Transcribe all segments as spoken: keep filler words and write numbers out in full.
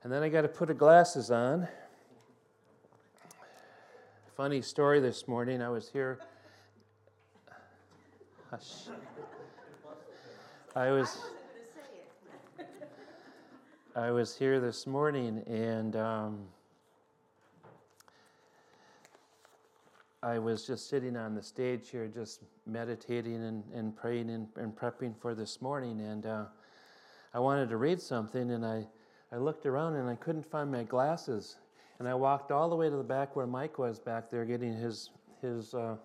And then I got to put the glasses on. Funny story this morning. I was here. Hush. I was. I was here this morning, and um, I was just sitting on the stage here, just meditating and, and praying and, and prepping for this morning. And uh, I wanted to read something, and I, I looked around and I couldn't find my glasses. And I walked all the way to the back where Mike was back there, getting his his uh,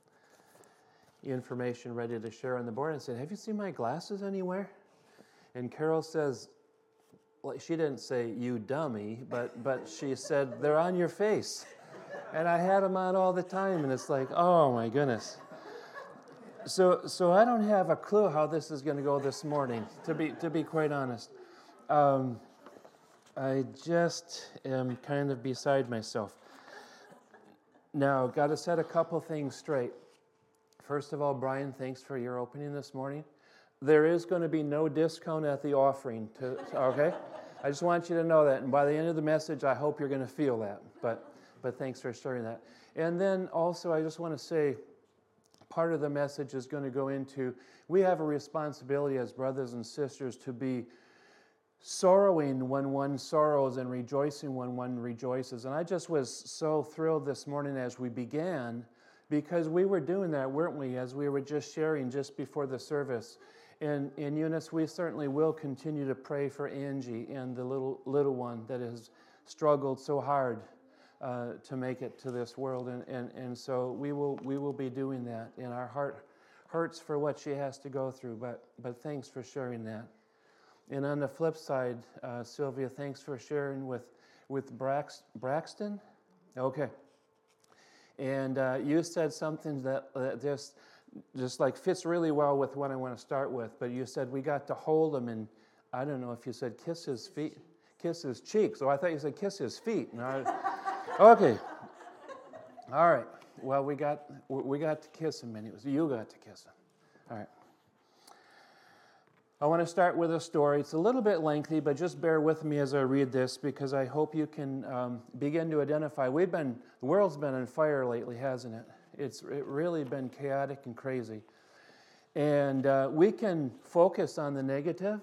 information ready to share on the board, and said, "Have you seen my glasses anywhere?" And Carol says, well, she didn't say, "You dummy," but but she said, "They're on your face." And I had them on all the time, and it's like, oh my goodness. So so I don't have a clue how this is going to go this morning, to be to be quite honest. Um, I just am kind of beside myself. Now, got to set a couple things straight. First of all, Brian, thanks for your opening this morning. There is going to be no discount at the offering, to, okay? I just want you to know that, and by the end of the message, I hope you're going to feel that, but but thanks for sharing that. And then also, I just want to say, part of the message is going to go into, we have a responsibility as brothers and sisters to be sorrowing when one sorrows and rejoicing when one rejoices. And I just was so thrilled this morning as we began, because we were doing that, weren't we, as we were just sharing just before the service. And, and Eunice, we certainly will continue to pray for Angie and the little little one that has struggled so hard uh, to make it to this world. And, and, and so we will we will be doing that. And our heart hurts for what she has to go through, but but thanks for sharing that. And on the flip side, uh, Sylvia, thanks for sharing with, with Brax, Braxton. Okay. And uh, you said something that uh, just... just like fits really well with what I want to start with, but you said we got to hold him, and I don't know if you said kiss his feet, kiss his cheeks. Oh, I thought you said kiss his feet. No, I, okay. All right. Well, we got we got to kiss him, and it was you got to kiss him. All right. I want to start with a story. It's a little bit lengthy, but just bear with me as I read this, because I hope you can um, begin to identify. We've been the world's been on fire lately, hasn't it? It's it really been chaotic and crazy. And uh, we can focus on the negative,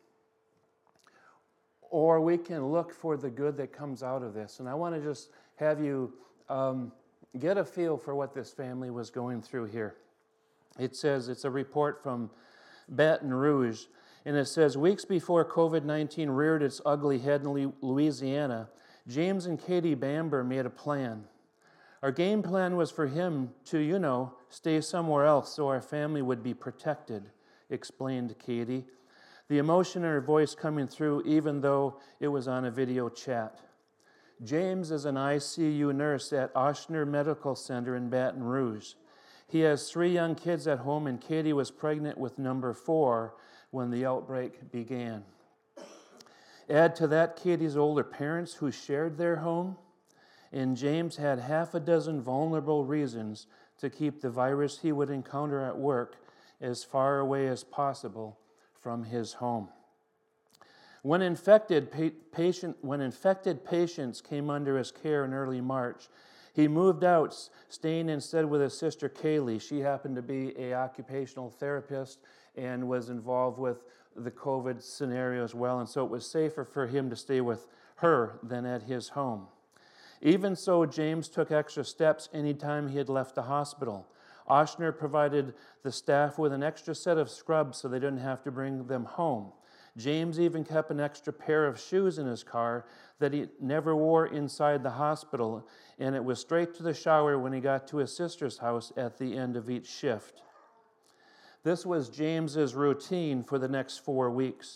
or we can look for the good that comes out of this. And I want to just have you um, get a feel for what this family was going through here. It says, it's a report from Baton Rouge, and it says, weeks before covid nineteen reared its ugly head in Louisiana, James and Katie Bamber made a plan. Our game plan was for him to, you know, stay somewhere else so our family would be protected, explained Katie, the emotion in her voice coming through even though it was on a video chat. James is an I C U nurse at Ochsner Medical Center in Baton Rouge. He has three young kids at home, and Katie was pregnant with number four when the outbreak began. Add to that Katie's older parents who shared their home, and James had half a dozen vulnerable reasons to keep the virus he would encounter at work as far away as possible from his home. When infected, pa- patient, when infected patients came under his care in early March, he moved out, staying instead with his sister Kaylee. She happened to be an occupational therapist and was involved with the COVID scenario as well, and so it was safer for him to stay with her than at his home. Even so, James took extra steps anytime he had left the hospital. Ochsner provided the staff with an extra set of scrubs so they didn't have to bring them home. James even kept an extra pair of shoes in his car that he never wore inside the hospital, and it was straight to the shower when he got to his sister's house at the end of each shift. This was James's routine for the next four weeks.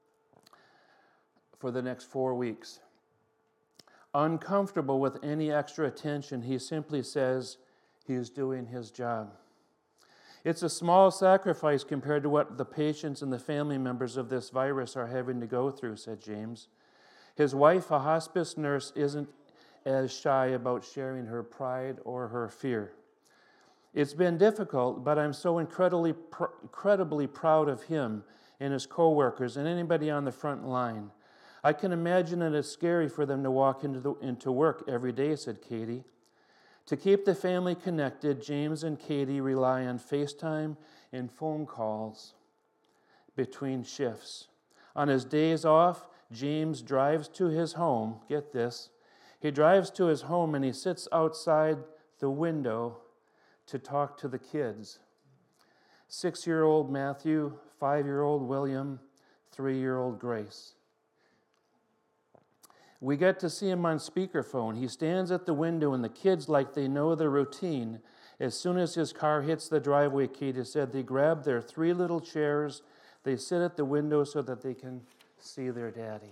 For the next four weeks. Uncomfortable with any extra attention, he simply says he's doing his job. It's a small sacrifice compared to what the patients and the family members of this virus are having to go through, said James. His wife, a hospice nurse, isn't as shy about sharing her pride or her fear. It's been difficult, but I'm so incredibly, pr- incredibly proud of him and his coworkers and anybody on the front line. I can imagine it is scary for them to walk into, the, into work every day, said Katie. To keep the family connected, James and Katie rely on FaceTime and phone calls between shifts. On his days off, James drives to his home. Get this. He drives to his home and he sits outside the window to talk to the kids. Six-year-old Matthew, five-year-old William, three-year-old Grace. We get to see him on speakerphone. He stands at the window and the kids, like they know the routine. As soon as his car hits the driveway, Katie said, they grab their three little chairs. They sit at the window so that they can see their daddy.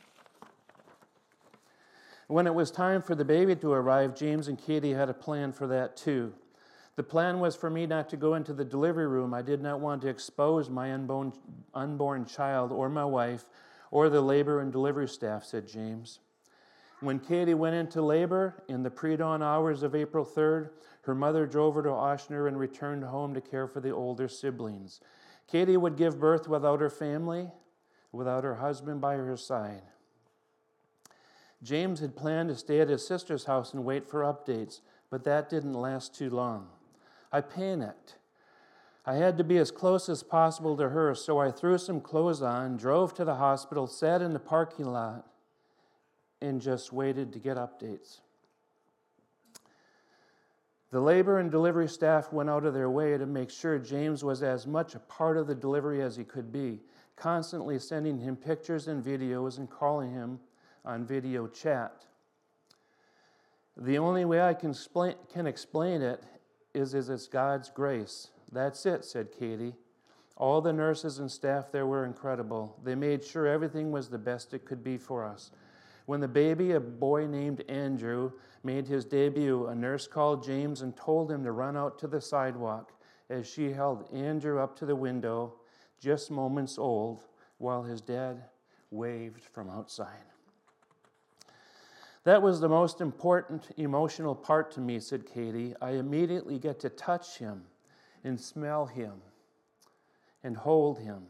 When it was time for the baby to arrive, James and Katie had a plan for that too. The plan was for me not to go into the delivery room. I did not want to expose my unborn, unborn child or my wife or the labor and delivery staff, said James. When Katie went into labor in the pre-dawn hours of April third, her mother drove her to Ochsner and returned home to care for the older siblings. Katie would give birth without her family, without her husband by her side. James had planned to stay at his sister's house and wait for updates, but that didn't last too long. I panicked. I had to be as close as possible to her, so I threw some clothes on, drove to the hospital, sat in the parking lot, and just waited to get updates. The labor and delivery staff went out of their way to make sure James was as much a part of the delivery as he could be, constantly sending him pictures and videos and calling him on video chat. The only way I can explain, can explain it is, is it's God's grace. That's it, said Katie. All the nurses and staff there were incredible. They made sure everything was the best it could be for us. When the baby, a boy named Andrew, made his debut, a nurse called James and told him to run out to the sidewalk as she held Andrew up to the window, just moments old, while his dad waved from outside. That was the most important emotional part to me, said Katie. I immediately get to touch him and smell him and hold him.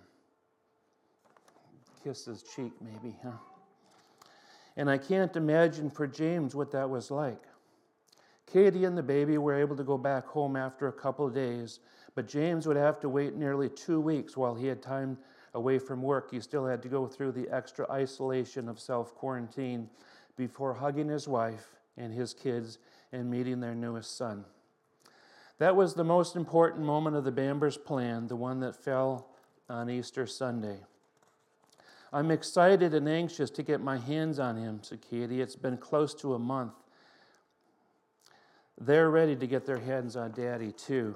Kiss his cheek maybe, huh? And I can't imagine for James what that was like. Katie and the baby were able to go back home after a couple of days, but James would have to wait nearly two weeks while he had time away from work. He still had to go through the extra isolation of self-quarantine before hugging his wife and his kids and meeting their newest son. That was the most important moment of the Bambers' plan, the one that fell on Easter Sunday. I'm excited and anxious to get my hands on him, said Katie. It's been close to a month. They're ready to get their hands on Daddy, too.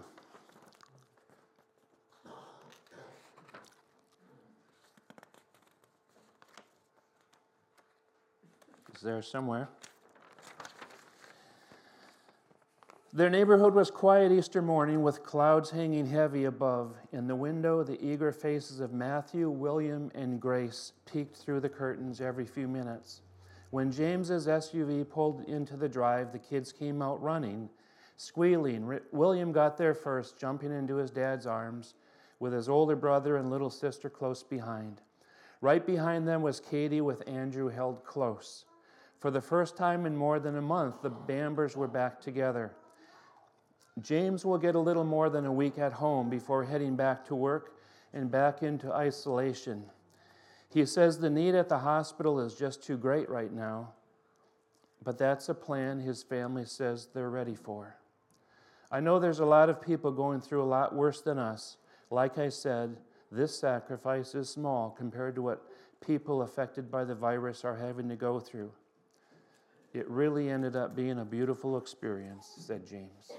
He's there somewhere. Their neighborhood was quiet Easter morning with clouds hanging heavy above. In the window, the eager faces of Matthew, William, and Grace peeked through the curtains every few minutes. When James's S U V pulled into the drive, the kids came out running, squealing. William got there first, jumping into his dad's arms, with his older brother and little sister close behind. Right behind them was Katie with Andrew held close. For the first time in more than a month, the Bambers were back together. James will get a little more than a week at home before heading back to work and back into isolation. He says the need at the hospital is just too great right now, but that's a plan his family says they're ready for. I know there's a lot of people going through a lot worse than us. Like I said, this sacrifice is small compared to what people affected by the virus are having to go through. It really ended up being a beautiful experience, said James.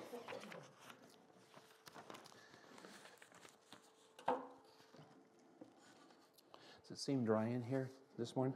Does it seem dry in here this morning?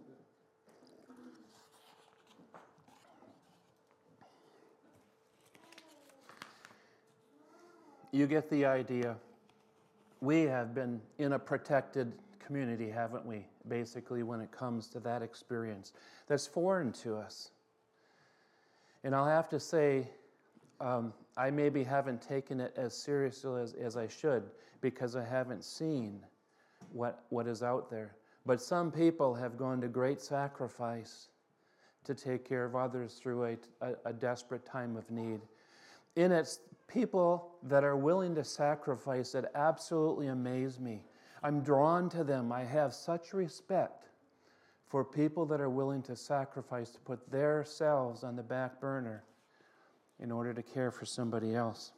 You get the idea. We have been in a protected community, haven't we? Basically, when it comes to that experience. That's foreign to us. And I'll have to say, um, I maybe haven't taken it as seriously as, as I should because I haven't seen what, what is out there. But some people have gone to great sacrifice to take care of others through a, a, a desperate time of need. And it's people that are willing to sacrifice that absolutely amaze me. I'm drawn to them. I have such respect for people that are willing to sacrifice, to put their selves on the back burner in order to care for somebody else.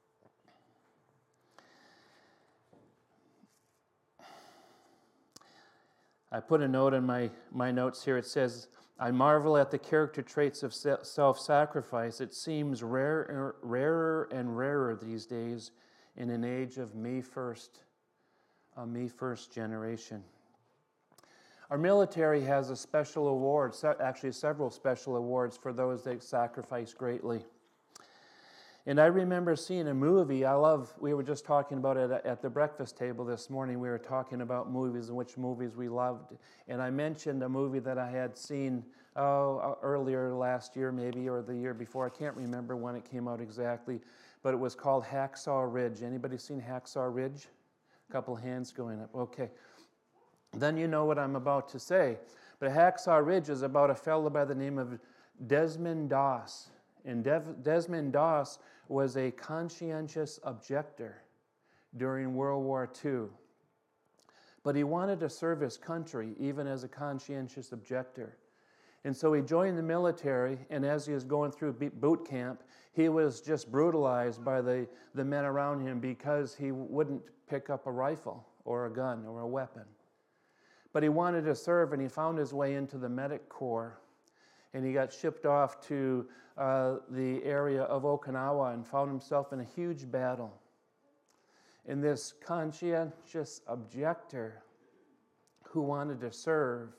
I put a note in my, my notes here. It says, I marvel at the character traits of self-sacrifice. It seems rare, rarer and rarer these days in an age of me first, a me first generation. Our military has a special award, actually several special awards for those that sacrifice greatly. And I remember seeing a movie. I love, we were just talking about it at the breakfast table this morning. We were talking about movies and which movies we loved. And I mentioned a movie that I had seen oh, earlier last year maybe, or the year before. I can't remember when it came out exactly. But it was called Hacksaw Ridge. Anybody seen Hacksaw Ridge? A couple hands going up. Okay. Then you know what I'm about to say. But Hacksaw Ridge is about a fellow by the name of Desmond Doss. And Dev- Desmond Doss was a conscientious objector during World War Two. But he wanted to serve his country even as a conscientious objector. And so he joined the military, and as he was going through boot camp, he was just brutalized by the, the men around him because he wouldn't pick up a rifle or a gun or a weapon. But he wanted to serve, and he found his way into the Medic Corps. And he got shipped off to uh, the area of Okinawa and found himself in a huge battle. And this conscientious objector who wanted to serve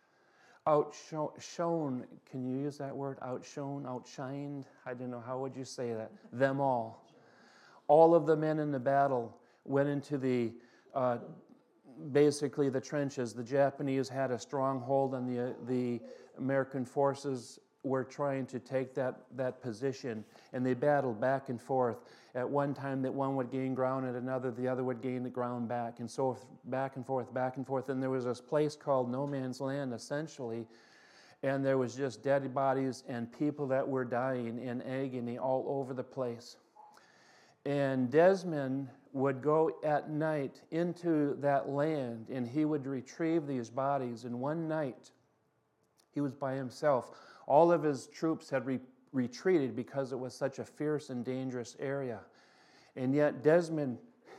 outshone, can you use that word? Outshone, outshined? I don't know, how would you say that? Them all. All of the men in the battle went into the, uh, basically the trenches. The Japanese had a stronghold on the, uh, the American forces were trying to take that, that position, and they battled back and forth. At one time that one would gain ground, at another the other would gain the ground back, and so back and forth, back and forth. And there was this place called No Man's Land, essentially, and there was just dead bodies and people that were dying in agony all over the place. And Desmond would go at night into that land, and he would retrieve these bodies. And one night, he was by himself. All of his troops had re- retreated because it was such a fierce and dangerous area. And yet Desmond,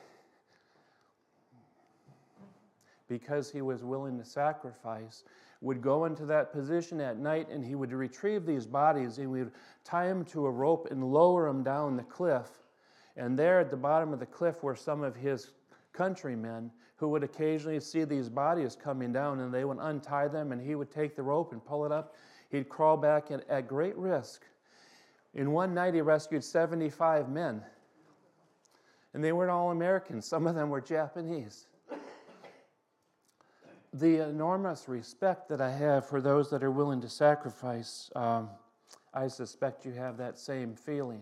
because he was willing to sacrifice, would go into that position at night, and he would retrieve these bodies, and we would tie them to a rope and lower them down the cliff. And there at the bottom of the cliff were some of his countrymen who would occasionally see these bodies coming down, and they would untie them, and he would take the rope and pull it up. He'd crawl back at, at great risk. In one night, he rescued seventy-five men. And they weren't all Americans. Some of them were Japanese. The enormous respect that I have for those that are willing to sacrifice, um, I suspect you have that same feeling.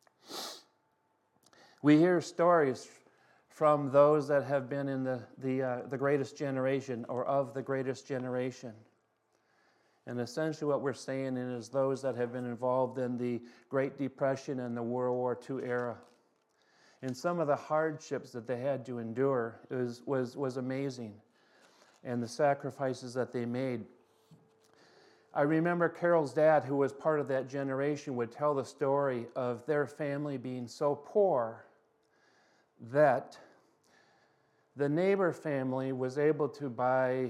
We hear stories from those that have been in the, the, uh, the greatest generation, or of the greatest generation. And essentially what we're saying is those that have been involved in the Great Depression and the World War Two era. And some of the hardships that they had to endure was, was, was amazing. And the sacrifices that they made. I remember Carol's dad, who was part of that generation, would tell the story of their family being so poor that the neighbor family was able to buy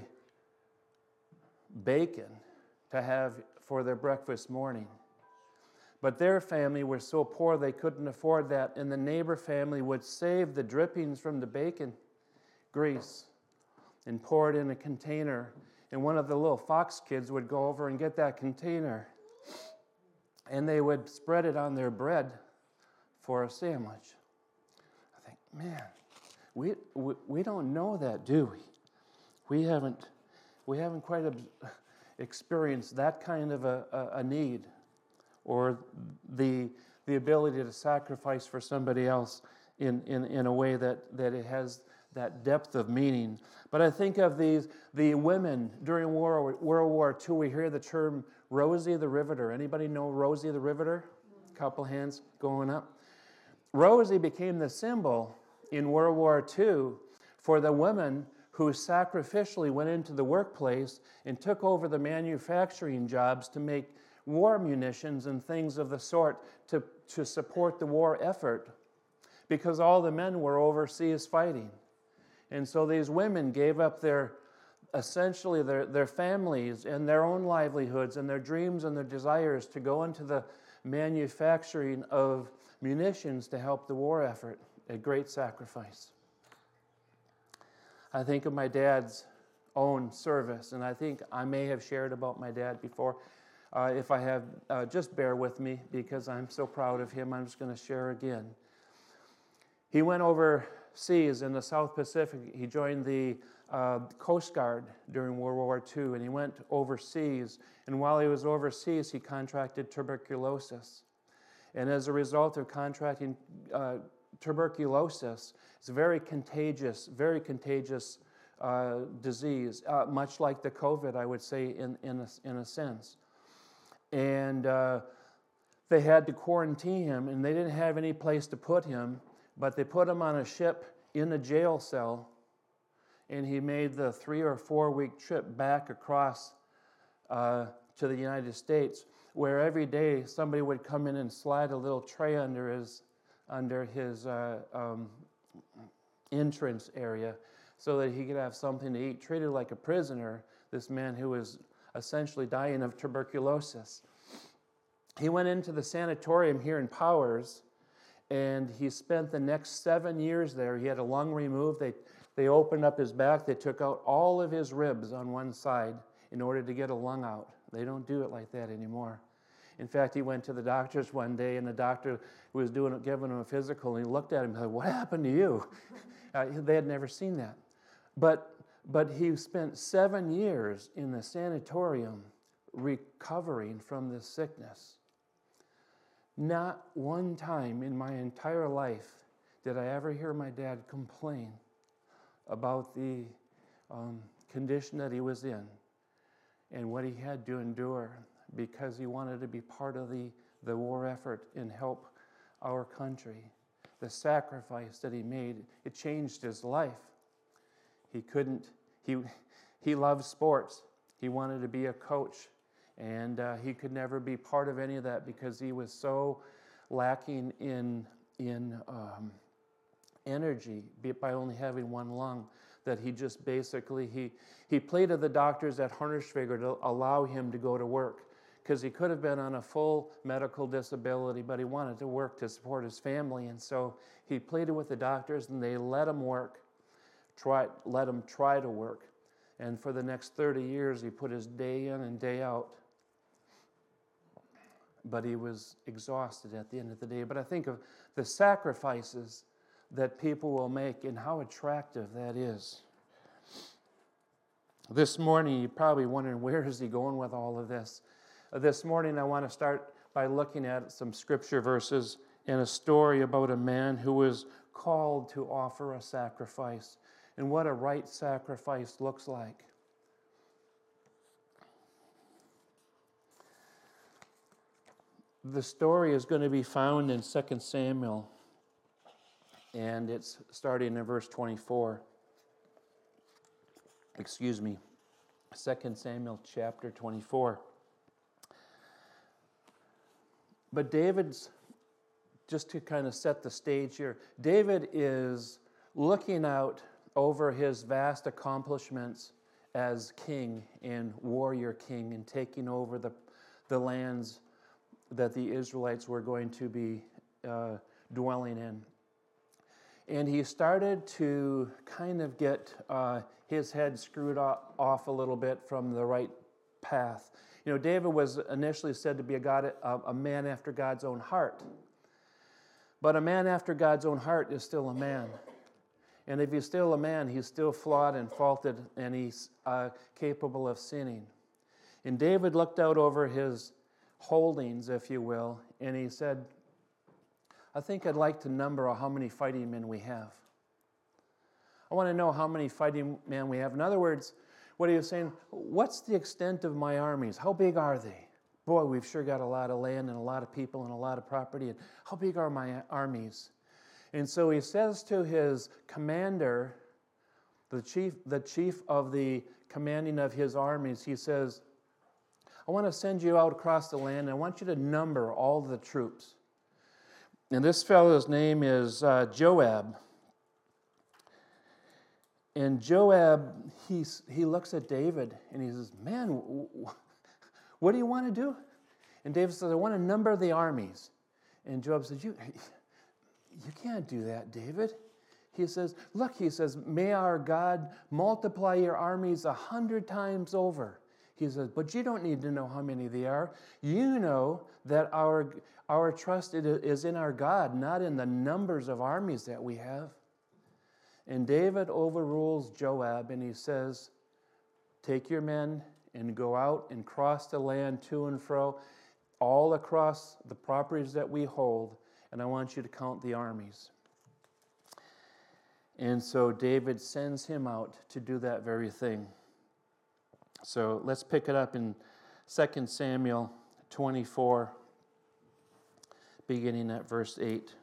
bacon to have for their breakfast morning. But their family were so poor they couldn't afford that, and the neighbor family would save the drippings from the bacon grease and pour it in a container, and one of the little Fox kids would go over and get that container, and they would spread it on their bread for a sandwich. I think, man, we we, we don't know that, do we? We haven't we haven't quite experienced that kind of a, a, a need, or the the ability to sacrifice for somebody else in, in, in a way that, that it has that depth of meaning. But I think of these the women during World, World War Two. We hear the term Rosie the Riveter. Anybody know Rosie the Riveter? A couple hands going up. Rosie became the symbol in World War Two for the women who sacrificially went into the workplace and took over the manufacturing jobs to make war munitions and things of the sort to, to support the war effort, because all the men were overseas fighting. And so these women gave up their, essentially their, their families and their own livelihoods and their dreams and their desires to go into the manufacturing of munitions to help the war effort, a great sacrifice. I think of my dad's own service, and I think I may have shared about my dad before. Uh, if I have, uh, just bear with me, because I'm so proud of him. I'm just going to share again. He went overseas in the South Pacific. He joined the uh, Coast Guard during World War Two, and he went overseas. And while he was overseas, he contracted tuberculosis. And as a result of contracting uh, tuberculosis, it's a very contagious, very contagious uh, disease, uh, much like the COVID, I would say, in, in, a, in a sense. And uh, they had to quarantine him, and they didn't have any place to put him, but they put him on a ship in a jail cell, and he made the three or four week trip back across uh, to the United States, where every day somebody would come in and slide a little tray under his under his uh, um, entrance area so that he could have something to eat, treated like a prisoner, this man who was essentially dying of tuberculosis. He went into the sanatorium here in Powers, and he spent the next seven years there. He had a lung removed. They, they opened up his back. They took out all of his ribs on one side in order to get a lung out. They don't do it like that anymore. In fact, he went to the doctors one day, and the doctor was doing giving him a physical, and he looked at him and said, "What happened to you?" Uh, they had never seen that. But, but he spent seven years in the sanatorium recovering from this sickness. Not one time in my entire life did I ever hear my dad complain about the um, condition that he was in and what he had to endure, because he wanted to be part of the, the war effort and help our country. The sacrifice that he made, it changed his life. He couldn't, he, he loved sports. He wanted to be a coach, and uh, he could never be part of any of that because he was so lacking in, in um, energy by only having one lung, that he just basically, he, he pleaded the doctors at Harnischfigger to allow him to go to work, because he could have been on a full medical disability, but he wanted to work to support his family. And so he pleaded with the doctors, and they let him work, try, let him try to work. And for the next thirty years, he put his day in and day out. But he was exhausted at the end of the day. But I think of the sacrifices that people will make and how attractive that is. This morning, you're probably wondering, where is he going with all of this? This morning, I want to start by looking at some scripture verses and a story about a man who was called to offer a sacrifice and what a right sacrifice looks like. The story is going to be found in Second Samuel, and it's starting in verse twenty-four. Excuse me, Second Samuel chapter twenty-four. But David's, just to kind of set the stage here, David is looking out over his vast accomplishments as king and warrior king and taking over the, the lands that the Israelites were going to be uh, dwelling in. And he started to kind of get uh, his head screwed off a little bit from the right path. You know, David was initially said to be a, God, a, a man after God's own heart. But a man after God's own heart is still a man. And if he's still a man, he's still flawed and faulted, and he's uh, capable of sinning. And David looked out over his holdings, if you will, and he said, I think I'd like to number how many fighting men we have. I want to know how many fighting men we have. In other words, what are you saying? What's the extent of my armies? How big are they? Boy, we've sure got a lot of land and a lot of people and a lot of property. And how big are my armies? And so he says to his commander, the chief, the chief of the commanding of his armies, he says, I want to send you out across the land, and I want you to number all the troops. And this fellow's name is uh, Joab. And Joab, he, he looks at David, and he says, man, what do you want to do? And David says, I want to number the armies. And Joab says, you, you can't do that, David. He says, look, he says, may our God multiply your armies a hundred times over. He says, but you don't need to know how many they are. You know that our, our trust is in our God, not in the numbers of armies that we have. And David overrules Joab, and he says, take your men and go out and cross the land to and fro, all across the properties that we hold, and I want you to count the armies. And so David sends him out to do that very thing. So let's pick it up in Second Samuel twenty-four, beginning at verse eight.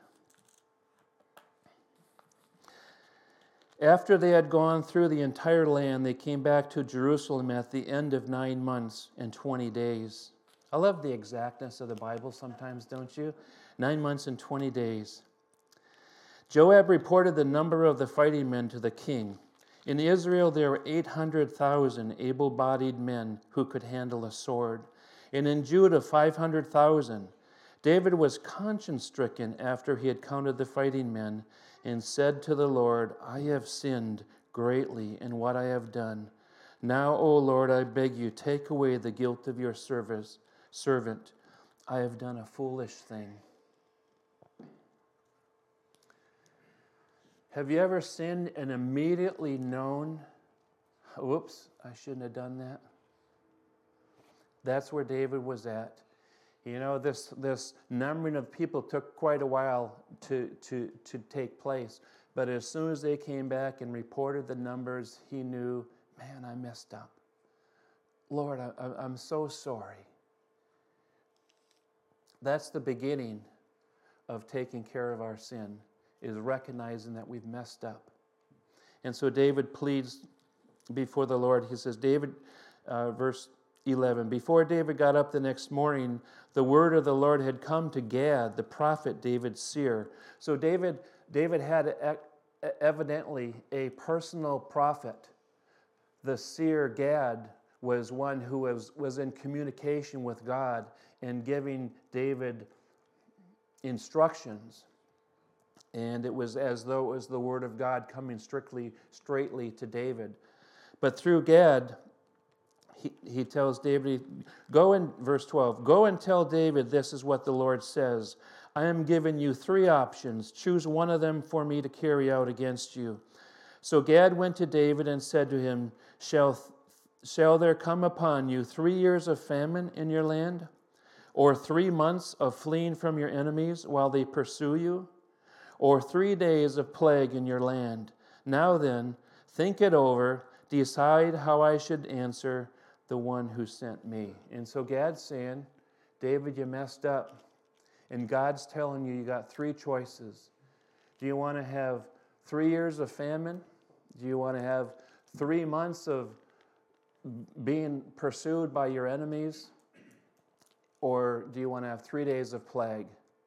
After they had gone through the entire land, they came back to Jerusalem at the end of nine months and twenty days. I love the exactness of the Bible sometimes, don't you? Nine months and twenty days. Joab reported the number of the fighting men to the king. In Israel there were eight hundred thousand able-bodied men who could handle a sword, and in Judah five hundred thousand. David was conscience-stricken after he had counted the fighting men, and said to the Lord, I have sinned greatly in what I have done. Now, O Lord, I beg you, take away the guilt of your service, servant. I have done a foolish thing. Have you ever sinned and immediately known, whoops, I shouldn't have done that? That's where David was at. You know, this, this numbering of people took quite a while to, to, to take place. But as soon as they came back and reported the numbers, he knew, man, I messed up. Lord, I, I'm so sorry. That's the beginning of taking care of our sin, is recognizing that we've messed up. And so David pleads before the Lord. He says, David, uh, verse eleven, before David got up the next morning, the word of the Lord had come to Gad, the prophet David's seer. So David, David had evidently a personal prophet. The seer Gad was one who was, was in communication with God and giving David instructions. And it was as though it was the word of God coming strictly, straightly to David. But through Gad, he, he tells David, go in, verse twelve, go and tell David this is what the Lord says. I am giving you three options. Choose one of them for me to carry out against you. So Gad went to David and said to him, Shall, shall there come upon you three years of famine in your land? Or three months of fleeing from your enemies while they pursue you? Or three days of plague in your land? Now then, think it over, decide how I should answer the one who sent me. And so Gad's saying, David, you messed up. And God's telling you, you got three choices. Do you want to have three years of famine? Do you want to have three months of being pursued by your enemies? Or do you want to have three days of plague?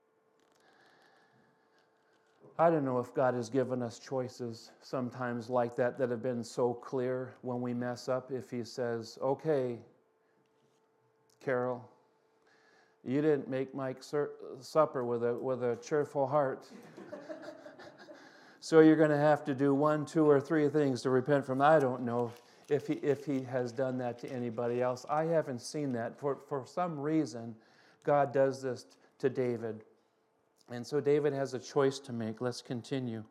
I don't know if God has given us choices sometimes like that that have been so clear when we mess up. If he says, okay, Carol, you didn't make Mike sur- supper with a, with a cheerful heart. So you're going to have to do one, two, or three things to repent from. I don't know if he, if he has done that to anybody else. I haven't seen that. For, for some reason, God does this to David. And so David has a choice to make. Let's continue.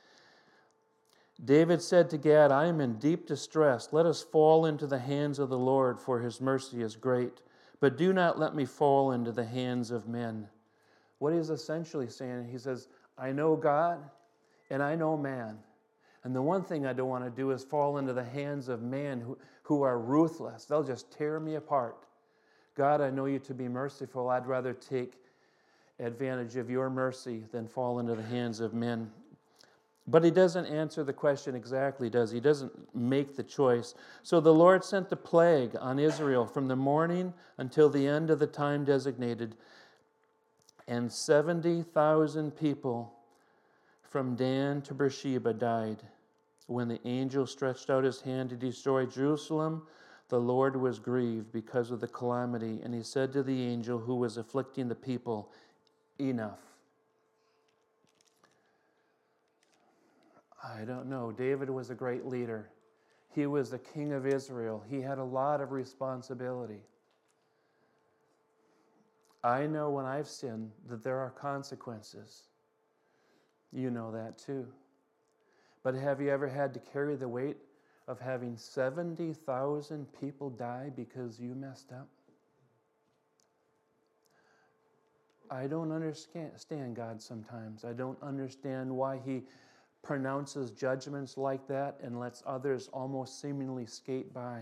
David said to Gad, I am in deep distress. Let us fall into the hands of the Lord, for his mercy is great. But do not let me fall into the hands of men. What he's essentially saying, he says, I know God and I know man. And the one thing I don't want to do is fall into the hands of man who, who are ruthless. They'll just tear me apart. God, I know you to be merciful. I'd rather take advantage of your mercy than fall into the hands of men. But he doesn't answer the question exactly, does he? He doesn't make the choice. So the Lord sent the plague on Israel from the morning until the end of the time designated, and seventy thousand people from Dan to Beersheba died. When the angel stretched out his hand to destroy Jerusalem, the Lord was grieved because of the calamity, and he said to the angel who was afflicting the people, enough. I don't know. David was a great leader. He was the king of Israel. He had a lot of responsibility. I know when I've sinned that there are consequences. You know that too. But have you ever had to carry the weight of having seventy thousand people die because you messed up? I don't understand God sometimes. I don't understand why he pronounces judgments like that and lets others almost seemingly skate by.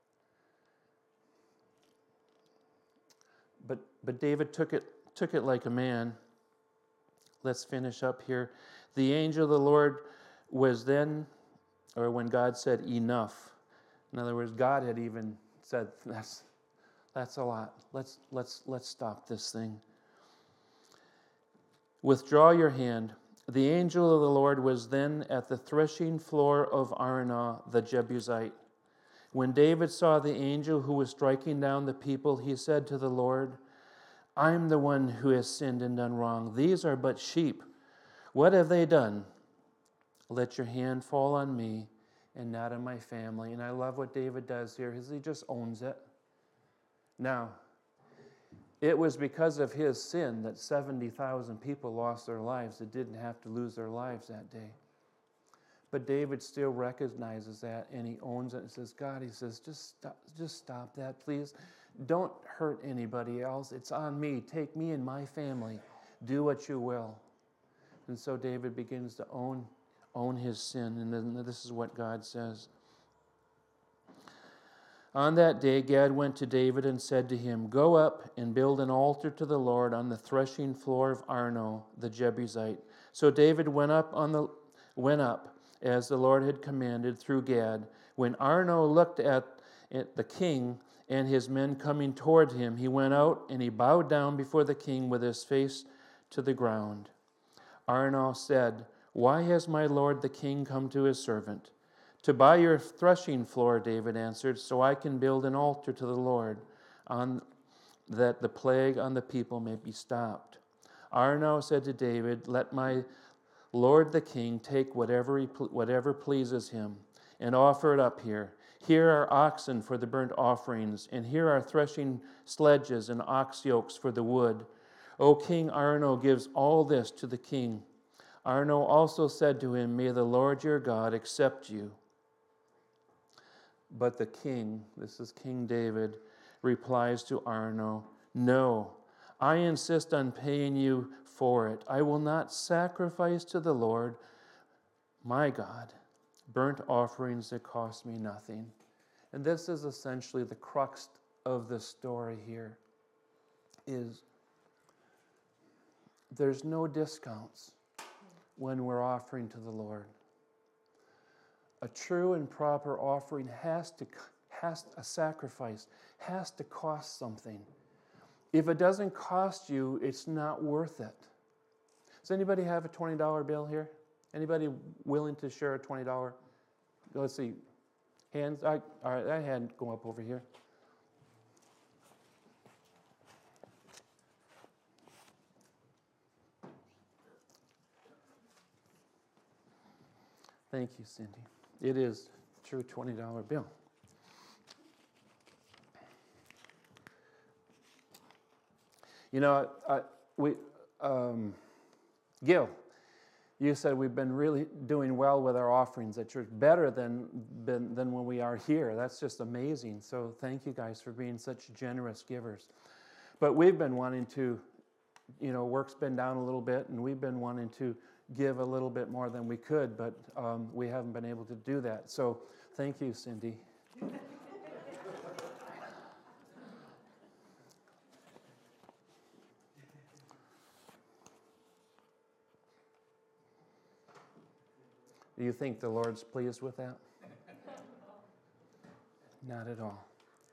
But but David took it took it like a man. Let's finish up here. The angel of the Lord was then, or when God said enough. In other words, God had even said, that's that's a lot. Let's let's let's stop this thing. Withdraw your hand. The angel of the Lord was then at the threshing floor of Araunah the Jebusite. When David saw the angel who was striking down the people, he said to the Lord, I am the one who has sinned and done wrong. These are but sheep. What have they done? Let your hand fall on me and not on my family. And I love what David does here, is he just owns it. Now, it was because of his sin that seventy thousand people lost their lives that didn't have to lose their lives that day. But David still recognizes that, and he owns it and says, God, he says, just stop, just stop that, please. Don't hurt anybody else. It's on me. Take me and my family. Do what you will. And so David begins to own, own his sin, and then this is what God says. On that day, Gad went to David and said to him, Go up and build an altar to the Lord on the threshing floor of Araunah the Jebusite. So David went up on the went up as the Lord had commanded through Gad. When Araunah looked at, at the king and his men coming toward him, he went out and he bowed down before the king with his face to the ground. Araunah said, Why has my lord the king come to his servant? To buy your threshing floor, David answered, so I can build an altar to the Lord, on that the plague on the people may be stopped. Araunah said to David, Let my lord the king take whatever, he, whatever pleases him, and offer it up here. Here are oxen for the burnt offerings, and here are threshing sledges and ox yokes for the wood. O King, Araunah gives all this to the king. Araunah also said to him, May the Lord your God accept you. But the king, this is King David, replies to Araunah, No, I insist on paying you for it. I will not sacrifice to the Lord, my God, burnt offerings that cost me nothing. And this is essentially the crux of the story here, is there's no discounts when we're offering to the Lord. A true and proper offering has to, has a sacrifice, has to cost something. If it doesn't cost you, it's not worth it. Does anybody have a twenty dollar bill here? Anybody willing to share a twenty dollar? Let's see. Hands, I, all right, that hand go up over here. Thank you, Cindy. It is a true twenty dollar bill. You know, I, we, um, Gil, you said we've been really doing well with our offerings at church, better than, than, than when we are here. That's just amazing. So thank you guys for being such generous givers. But we've been wanting to, you know, work's been down a little bit, and we've been wanting to give a little bit more than we could, but um, we haven't been able to do that. So thank you, Cindy. Do you think the Lord's pleased with that? Not at all.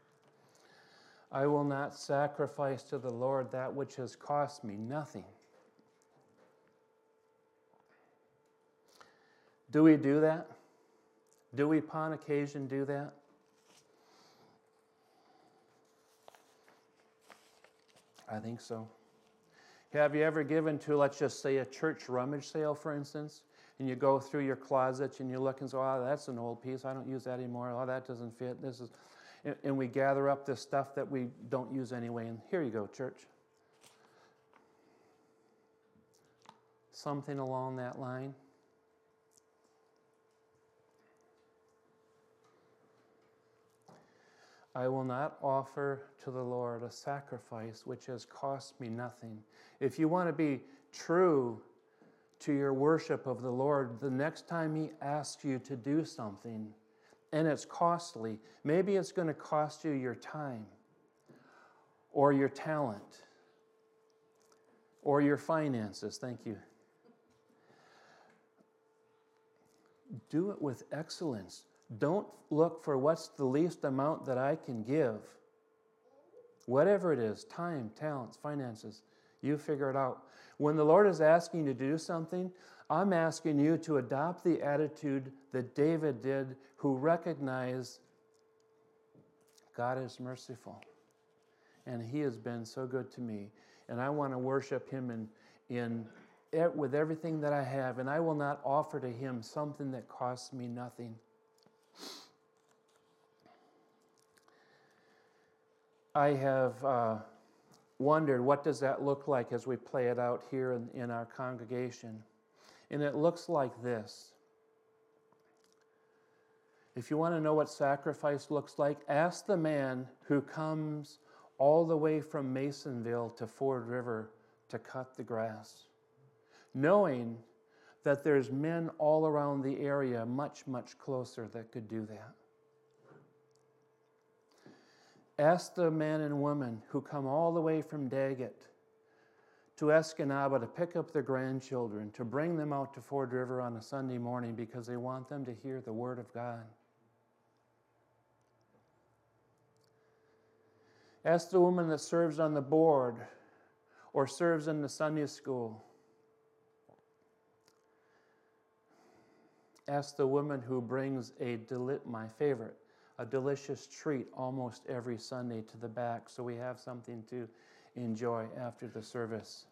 I will not sacrifice to the Lord that which has cost me nothing. Do we do that? Do we upon occasion do that? I think so. Have you ever given to, let's just say, a church rummage sale, for instance, and you go through your closet and you look and say, oh, that's an old piece. I don't use that anymore. Oh, that doesn't fit. This is, and, and we gather up this stuff that we don't use anyway. And here you go, church. Something along that line. I will not offer to the Lord a sacrifice which has cost me nothing. If you want to be true to your worship of the Lord, the next time He asks you to do something, and it's costly, maybe it's going to cost you your time, or your talent, or your finances. Thank you. Do it with excellence. Don't look for what's the least amount that I can give. Whatever it is, time, talents, finances, you figure it out. When the Lord is asking you to do something, I'm asking you to adopt the attitude that David did, who recognized God is merciful. And He has been so good to me. And I want to worship Him in, in, with everything that I have. And I will not offer to Him something that costs me nothing. I have uh, wondered, what does that look like as we play it out here in, in our congregation? And it looks like this. If you want to know what sacrifice looks like, ask the man who comes all the way from Masonville to Ford River to cut the grass, knowing that there's men all around the area much, much closer that could do that. Ask the men and women who come all the way from Daggett to Escanaba to pick up their grandchildren, to bring them out to Ford River on a Sunday morning because they want them to hear the Word of God. Ask the woman that serves on the board or serves in the Sunday school. Ask the woman who brings a, deli- my favorite, a delicious treat almost every Sunday to the back so we have something to enjoy after the service.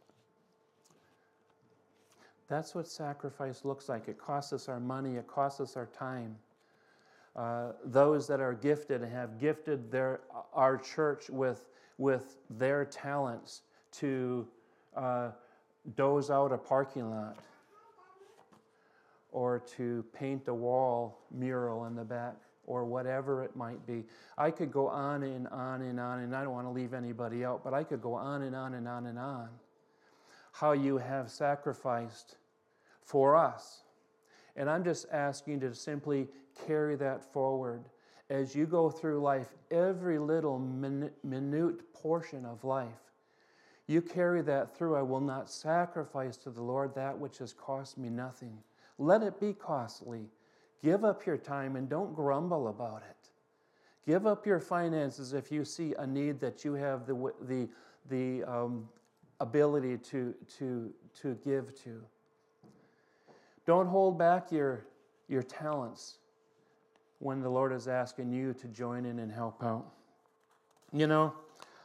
That's what sacrifice looks like. It costs us our money. It costs us our time. Uh, those that are gifted and have gifted their our church with, with their talents to uh, doze out a parking lot or to paint a wall mural in the back, or whatever it might be. I could go on and on and on, and I don't want to leave anybody out, but I could go on and on and on and on. How you have sacrificed for us. And I'm just asking you to simply carry that forward. As you go through life, every little minute, minute portion of life, you carry that through. I will not sacrifice to the Lord that which has cost me nothing. Let it be costly. Give up your time and don't grumble about it. Give up your finances if you see a need that you have the the the um, ability to to to give to. Don't hold back your your talents when the Lord is asking you to join in and help out. You know,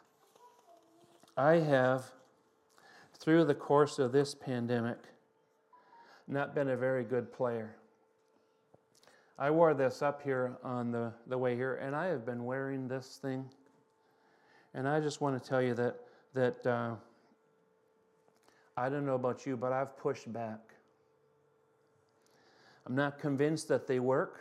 I have, through the course of this pandemic, not been a very good player. I wore this up here on the, the way here, and I have been wearing this thing. And I just want to tell you that, that uh, I don't know about you, but I've pushed back. I'm not convinced that they work.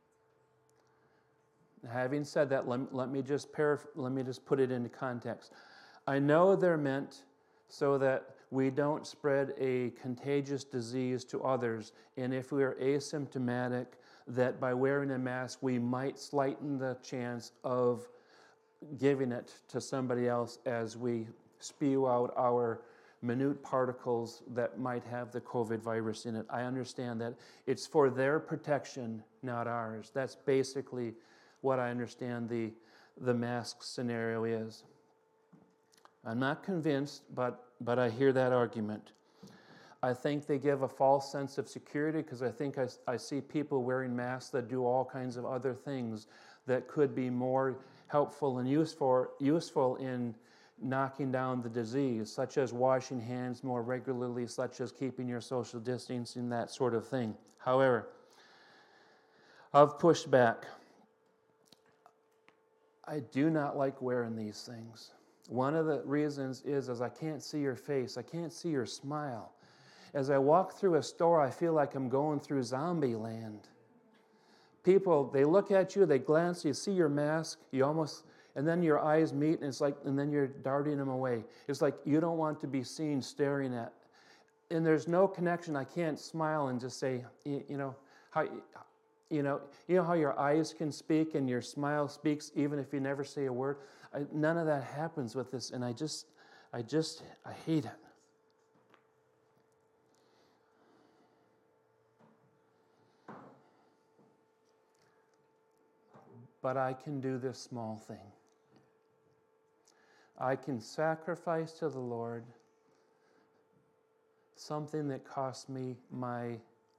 Having said that, let, let me just paraphr- let me just put it into context. I know they're meant so that we don't spread a contagious disease to others, and if we are asymptomatic, that by wearing a mask we might slighten the chance of giving it to somebody else as we spew out our minute particles that might have the COVID virus in it. I understand that it's for their protection, not ours. That's basically what I understand the, the mask scenario is. I'm not convinced, but, but I hear that argument. I think they give a false sense of security because I think I, I see people wearing masks that do all kinds of other things that could be more helpful and useful, useful in knocking down the disease, such as washing hands more regularly, such as keeping your social distancing, that sort of thing. However, I've pushed back. I do not like wearing these things. One of the reasons is, is I can't see your face. I can't see your smile. As I walk through a store, I feel like I'm going through zombie land. People, they look at you, they glance, you see your mask, you almost, and then your eyes meet, and it's like, and then you're darting them away. It's like you don't want to be seen staring at, and there's no connection. I can't smile and just say, you, you know, how, you know, you know how your eyes can speak and your smile speaks even if you never say a word. I, none of that happens with this, and I just, I just, I hate it. But I can do this small thing. I can sacrifice to the Lord something that costs me my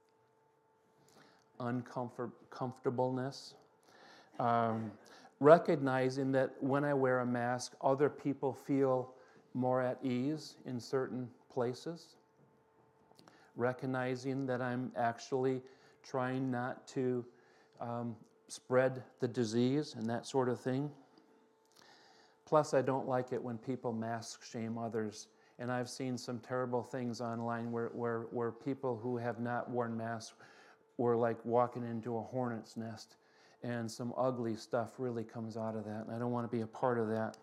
uncomfortableness, um, recognizing that when I wear a mask, other people feel more at ease in certain places, recognizing that I'm actually trying not to um, spread the disease and that sort of thing. Plus, I don't like it when people mask shame others. And I've seen some terrible things online where, where, where people who have not worn masks were like walking into a hornet's nest. And some ugly stuff really comes out of that. And I don't want to be a part of that.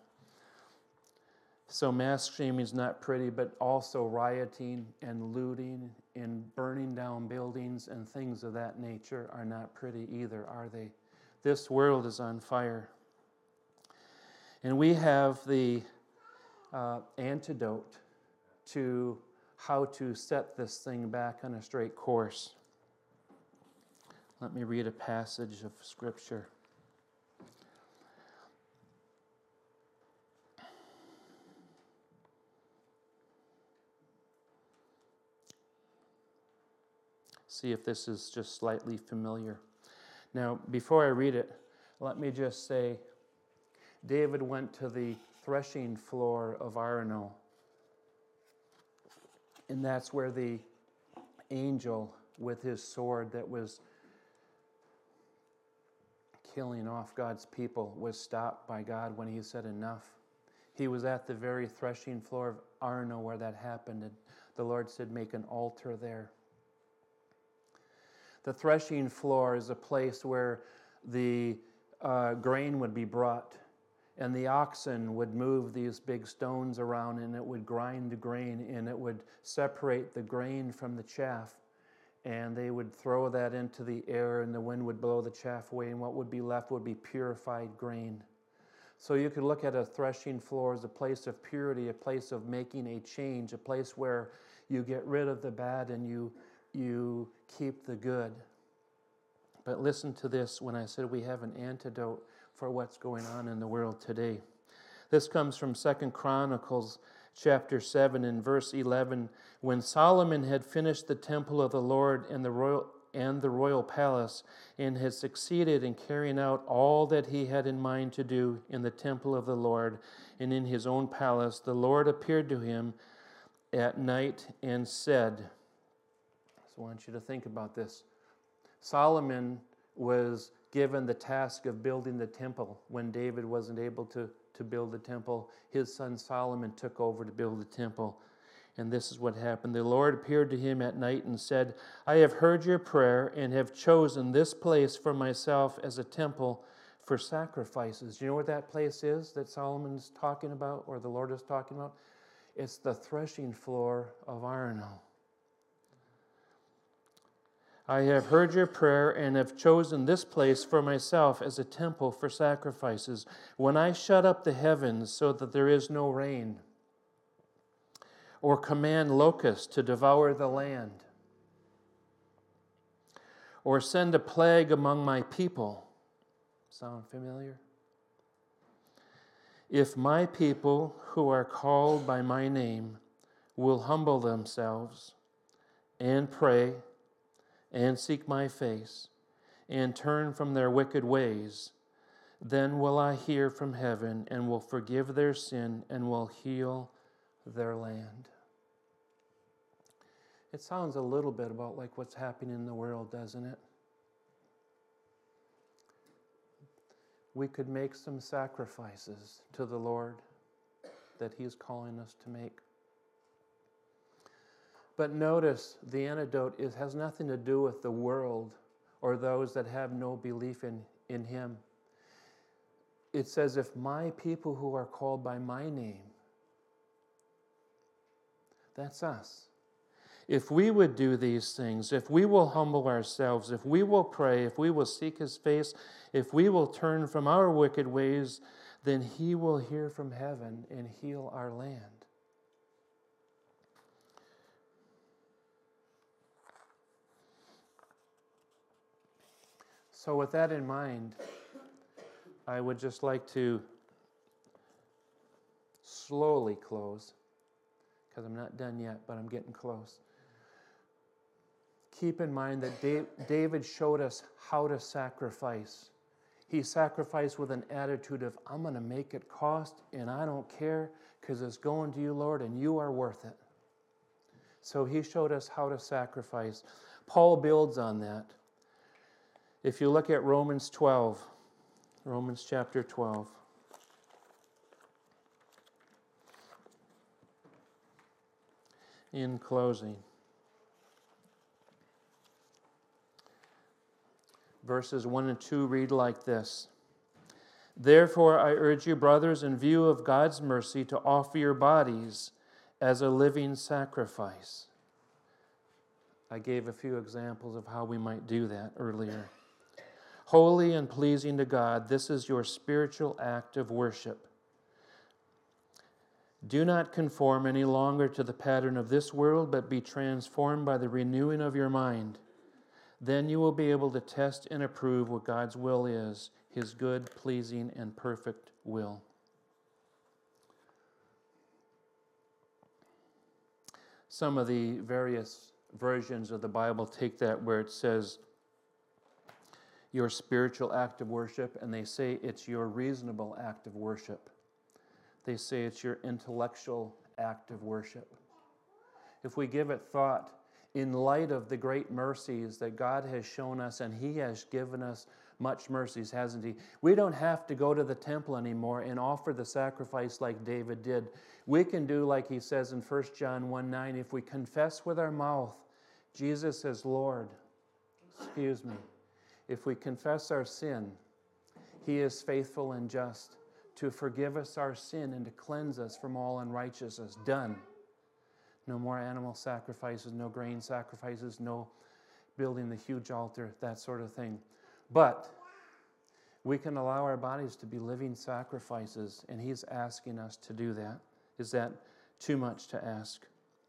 So mask shaming is not pretty, but also rioting and looting and burning down buildings and things of that nature are not pretty either, are they? This world is on fire. And we have the uh, antidote to how to set this thing back on a straight course. Let me read a passage of Scripture. See if this is just slightly familiar. Now, before I read it, let me just say, David went to the threshing floor of Arno, and that's where the angel with his sword that was killing off God's people was stopped by God when he said enough. He was at the very threshing floor of Arno where that happened, and the Lord said, make an altar there. The threshing floor is a place where the uh, grain would be brought, and the oxen would move these big stones around, and it would grind the grain, and it would separate the grain from the chaff, and they would throw that into the air, and the wind would blow the chaff away, and what would be left would be purified grain. So you could look at a threshing floor as a place of purity, a place of making a change, a place where you get rid of the bad and you you keep the good. But listen to this when I said we have an antidote for what's going on in the world today. This comes from Second Chronicles chapter seven and verse eleven. When Solomon had finished the temple of the Lord and the royal and the royal palace, and had succeeded in carrying out all that he had in mind to do in the temple of the Lord and in his own palace, the Lord appeared to him at night and said, I want you to think about this. Solomon was given the task of building the temple when David wasn't able to, to build the temple. His son Solomon took over to build the temple. And this is what happened. The Lord appeared to him at night and said, I have heard your prayer and have chosen this place for myself as a temple for sacrifices. Do you know where that place is that Solomon's talking about, or the Lord is talking about? It's the threshing floor of Arno. I have heard your prayer and have chosen this place for myself as a temple for sacrifices. When I shut up the heavens so that there is no rain, or command locusts to devour the land, or send a plague among my people. Sound familiar? If my people who are called by my name will humble themselves and pray and seek my face and turn from their wicked ways, then will I hear from heaven and will forgive their sin and will heal their land. It sounds a little bit about like what's happening in the world, doesn't it? We could make some sacrifices to the Lord that He's calling us to make. But notice the antidote is, has nothing to do with the world or those that have no belief in, in Him. It says, if my people who are called by my name, that's us. If we would do these things, if we will humble ourselves, if we will pray, if we will seek His face, if we will turn from our wicked ways, then He will hear from heaven and heal our land. So with that in mind, I would just like to slowly close, because I'm not done yet, but I'm getting close. Keep in mind that David showed us how to sacrifice. He sacrificed with an attitude of, I'm going to make it cost, and I don't care, because it's going to you, Lord, and you are worth it. So he showed us how to sacrifice. Paul builds on that. If you look at Romans twelve, Romans chapter twelve. In closing, verses one and two read like this. Therefore, I urge you, brothers, in view of God's mercy, to offer your bodies as a living sacrifice. I gave a few examples of how we might do that earlier. Holy and pleasing to God, this is your spiritual act of worship. Do not conform any longer to the pattern of this world, but be transformed by the renewing of your mind. Then you will be able to test and approve what God's will is, His good, pleasing, and perfect will. Some of the various versions of the Bible take that where it says your spiritual act of worship, and they say it's your reasonable act of worship. They say it's your intellectual act of worship. If we give it thought, in light of the great mercies that God has shown us, and He has given us much mercies, hasn't He? We don't have to go to the temple anymore and offer the sacrifice like David did. We can do like he says in First John one nine, if we confess with our mouth Jesus as Lord, excuse me, if we confess our sin, He is faithful and just to forgive us our sin and to cleanse us from all unrighteousness. Done. No more animal sacrifices, no grain sacrifices, no building the huge altar, that sort of thing. But we can allow our bodies to be living sacrifices, and He's asking us to do that. Is that too much to ask?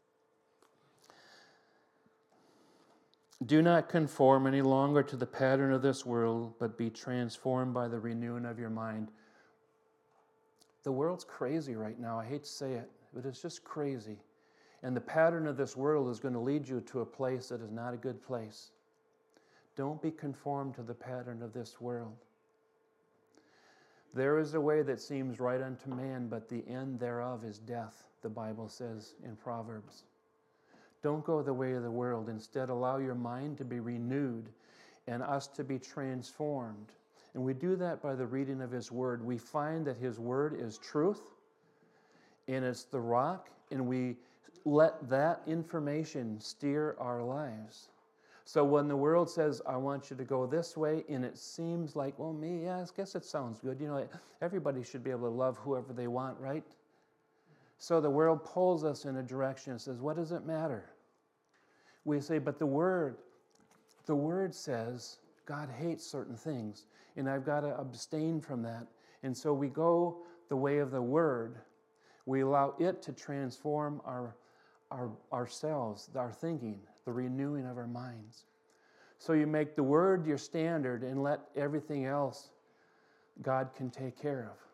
Do not conform any longer to the pattern of this world, but be transformed by the renewing of your mind. The world's crazy right now. I hate to say it, but it's just crazy. And the pattern of this world is going to lead you to a place that is not a good place. Don't be conformed to the pattern of this world. There is a way that seems right unto man, but the end thereof is death, the Bible says in Proverbs. Don't go the way of the world. Instead, allow your mind to be renewed and us to be transformed. And we do that by the reading of His Word. We find that His Word is truth, and it's the rock, and we let that information steer our lives. So when the world says, I want you to go this way, and it seems like, well, me, yeah, I guess it sounds good. You know, everybody should be able to love whoever they want, right? So the world pulls us in a direction and says, what does it matter? We say, but the Word, the Word says God hates certain things, and I've got to abstain from that. And so we go the way of the Word. We allow it to transform our, our ourselves, our thinking, the renewing of our minds. So you make the Word your standard and let everything else God can take care of.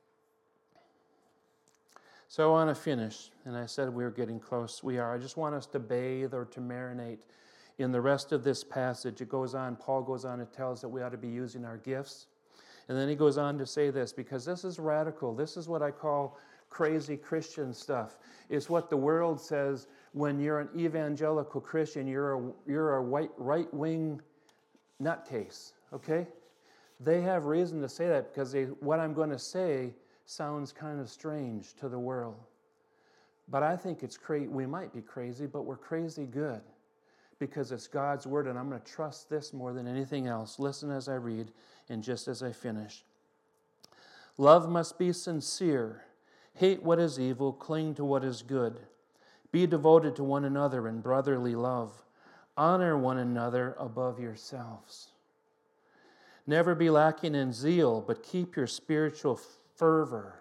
So I want to finish, and I said we were getting close. We are. I just want us to bathe or to marinate in the rest of this passage. It goes on, Paul goes on and tells that we ought to be using our gifts. And then he goes on to say this, because this is radical. This is what I call crazy Christian stuff. It's what the world says when you're an evangelical Christian, you're a, you're a white, right-wing nutcase, okay? They have reason to say that because they, what I'm going to say sounds kind of strange to the world. But I think it's crazy. We might be crazy, but we're crazy good because it's God's Word, and I'm going to trust this more than anything else. Listen as I read and just as I finish. Love must be sincere. Hate what is evil. Cling to what is good. Be devoted to one another in brotherly love. Honor one another above yourselves. Never be lacking in zeal, but keep your spiritual fervor.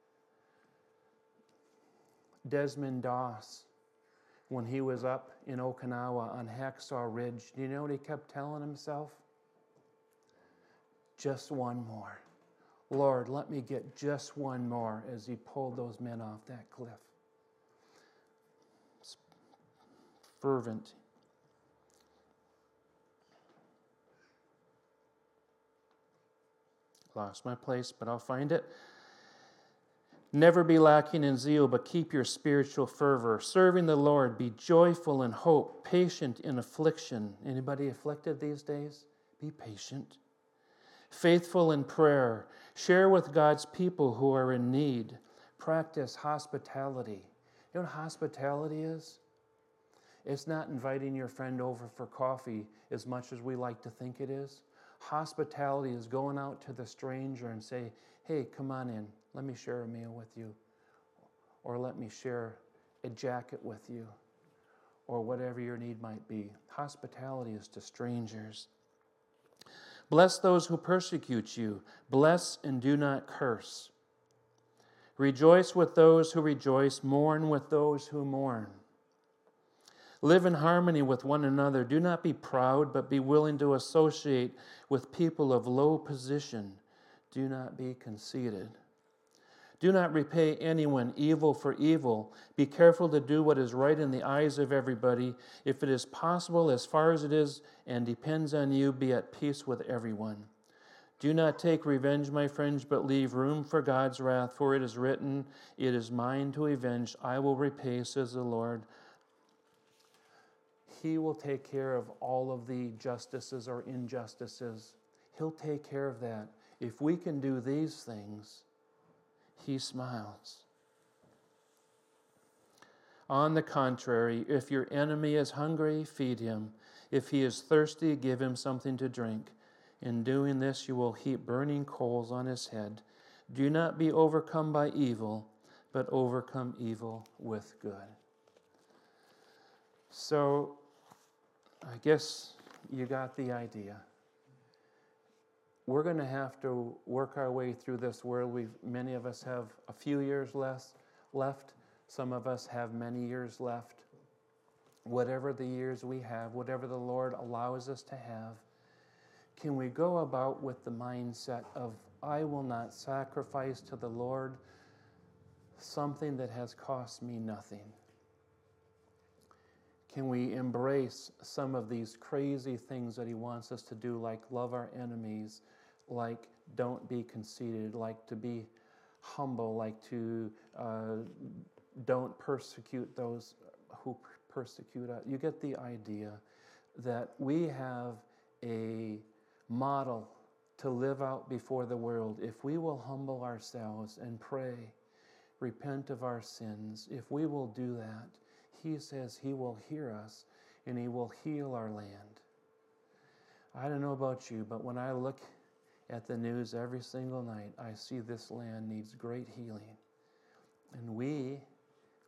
Desmond Doss, when he was up in Okinawa on Hacksaw Ridge, do you know what he kept telling himself? Just one more. Lord, let me get just one more, as he pulled those men off that cliff. It's fervent. Lost my place, but I'll find it. Never be lacking in zeal, but keep your spiritual fervor. Serving the Lord, be joyful in hope, patient in affliction. Anybody afflicted these days? Be patient. Faithful in prayer. Share with God's people who are in need. Practice hospitality. You know what hospitality is? It's not inviting your friend over for coffee as much as we like to think it is. Hospitality is going out to the stranger and say, hey, come on in. Let me share a meal with you. Or let me share a jacket with you. Or whatever your need might be. Hospitality is to strangers. Bless those who persecute you. Bless and do not curse. Rejoice with those who rejoice. Mourn with those who mourn. Live in harmony with one another. Do not be proud, but be willing to associate with people of low position. Do not be conceited. Do not repay anyone evil for evil. Be careful to do what is right in the eyes of everybody. If it is possible, as far as it is and depends on you, be at peace with everyone. Do not take revenge, my friends, but leave room for God's wrath, for it is written, it is mine to avenge. I will repay, says the Lord. He will take care of all of the justices or injustices. He'll take care of that. If we can do these things, He smiles. On the contrary, if your enemy is hungry, feed him. If he is thirsty, give him something to drink. In doing this, you will heap burning coals on his head. Do not be overcome by evil, but overcome evil with good. So, I guess you got the idea. We're going to have to work our way through this world. We've, many of us have a few years less left. Some of us have many years left. Whatever the years we have, whatever the Lord allows us to have, can we go about with the mindset of, I will not sacrifice to the Lord something that has cost me nothing? Can we embrace some of these crazy things that He wants us to do, like love our enemies, like don't be conceited, like to be humble, like to uh, don't persecute those who persecute us? You get the idea that we have a model to live out before the world. If we will humble ourselves and pray, repent of our sins, if we will do that, He says He will hear us and He will heal our land. I don't know about you, but when I look at the news every single night, I see this land needs great healing. And we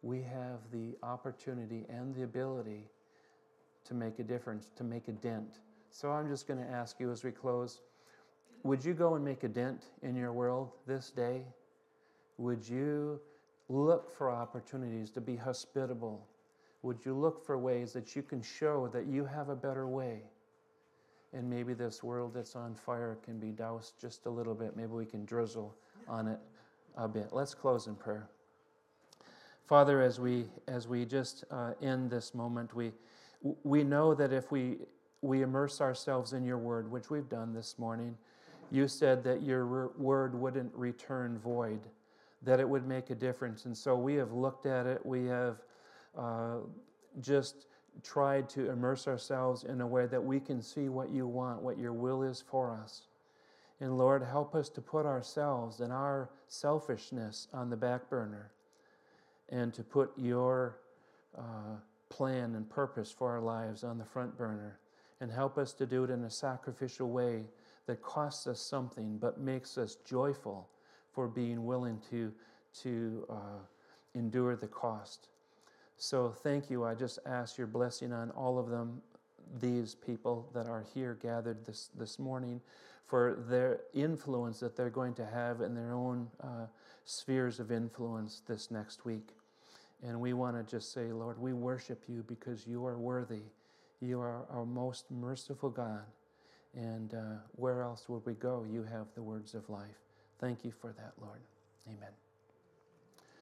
we have the opportunity and the ability to make a difference, to make a dent. So I'm just going to ask you as we close, would you go and make a dent in your world this day? Would you look for opportunities to be hospitable? Would you look for ways that you can show that you have a better way? And maybe this world that's on fire can be doused just a little bit. Maybe we can drizzle on it a bit. Let's close in prayer. Father, as we as we just uh, end this moment, we we know that if we we immerse ourselves in your word, which we've done this morning, you said that your re- word wouldn't return void, that it would make a difference. And so we have looked at it. We have uh, just tried to immerse ourselves in a way that we can see what you want, what your will is for us. And Lord, help us to put ourselves and our selfishness on the back burner and to put your uh, plan and purpose for our lives on the front burner. And help us to do it in a sacrificial way that costs us something but makes us joyful for being willing to, to uh, endure the cost. So thank you. I just ask your blessing on all of them, these people that are here gathered this, this morning, for their influence that they're going to have in their own uh, spheres of influence this next week. And we want to just say, Lord, we worship you because you are worthy. You are our most merciful God. And uh, where else would we go? You have the words of life. Thank you for that, Lord. Amen.